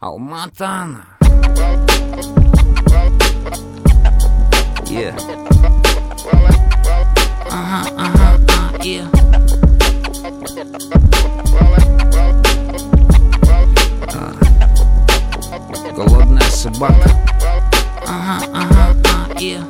Алматана. Yeah. Yeah. Голодная собака. Yeah.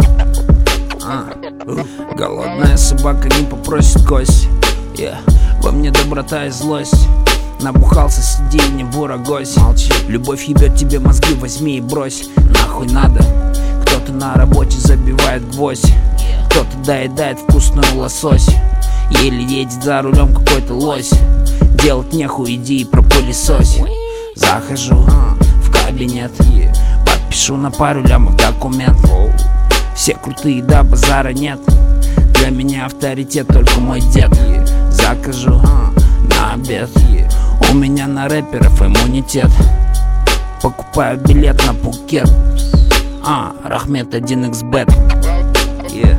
Голодная собака не попросит кость. Yeah. Во мне доброта и злость. Набухался, сиди и не бурагось. Молчи, любовь ебет тебе мозги, возьми и брось. Нахуй надо. Кто-то на работе забивает гвоздь, кто-то доедает вкусную лосось. Еле едет за рулем какой-то лось. Делать нехуй, иди и пропылесось. Захожу в кабинет, подпишу на пару лямов документ. Все крутые, да, базара нет. Для меня авторитет только мой дед. Закажу на обед, у меня на рэперов иммунитет. Покупаю билет на Пхукет. Рахмет 1xbet. Yeah.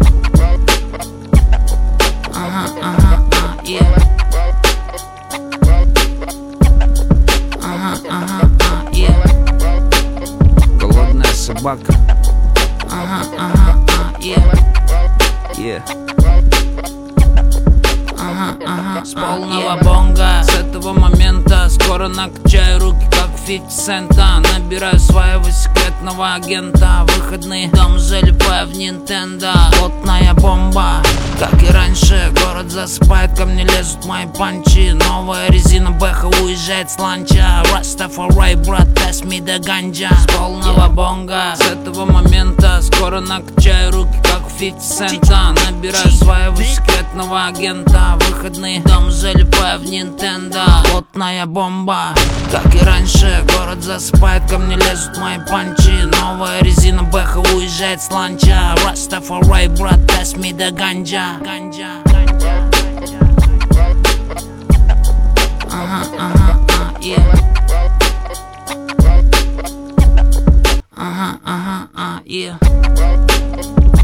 Yeah. Голодная собака. Yeah. Yeah. С полного бонга. С этого момента скоро накачаю руки, как 50 цента. Набираю своего секретного агента. Выходные дом залипаю в Nintendo. Плотная бомба, как и раньше. Город засыпает, ко мне лезут мои панчи. Новая резина Бэха уезжает с ланча. Rastafari, брат, pass me the ganja. С полного бонга. С этого момента скоро накачаю руки, как 50 цента. Набираю своего секретного агента. Выходные дом залипаю в Nintendo. Плотная бомба, как и раньше. Город засыпает, ко мне лезут мои панчи. Новая резина Бэха уезжает с ланча. Rastafari, брат, pass me the ganja. Yeah. Yeah.